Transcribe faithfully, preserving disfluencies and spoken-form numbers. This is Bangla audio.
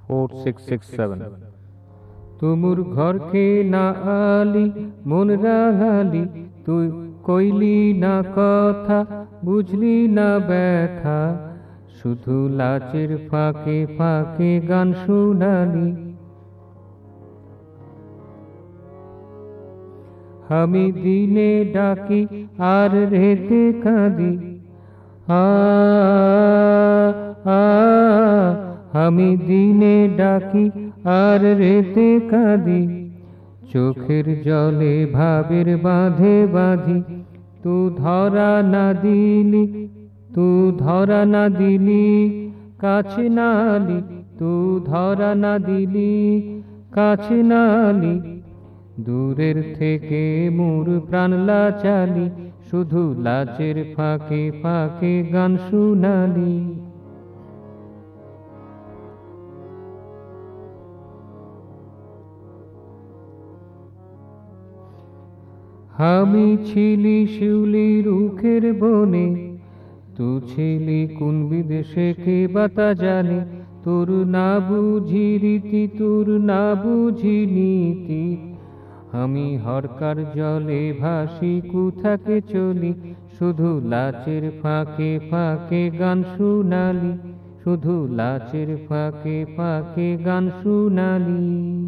Four six six seven. তুমুর ঘরকে না আলি মন রাঙালি, তুই কইলি না কথা বুঝলি না ব্যথা, শুধু লাচের ফাঁকে ফাঁকে গান শুনালি। আমি দিনে ডাকি আর রেতে কাঁদি, আ আ আমি দিনে ডাকি আর রেতে কাঁদি, চোখের জলে ভাবের বাঁধে বাঁধি। তু ধরা না দিলি, তু ধরা না দিলি কাছে না আলি, তু ধরা না দিলি কাছে না আলি। দূরের থেকে মোর প্রাণ লাচালি, শুধু লাচের ফাঁকে ফাঁকে গান শুনালি। আমি ছিলি শিউলি রুখের বনে, তু ছিলি কোন বিদেশে কে বাতা জানে। তোর না বুঝি রীতি, তোর না বুঝি নীতি, আমি হরকার জলে ভাসি কুথাকে চলি, শুধু লাচের ফাঁকে ফাঁকে গান শুনালি, শুধু লাচের ফাঁকে ফাঁকে গান শুনালি।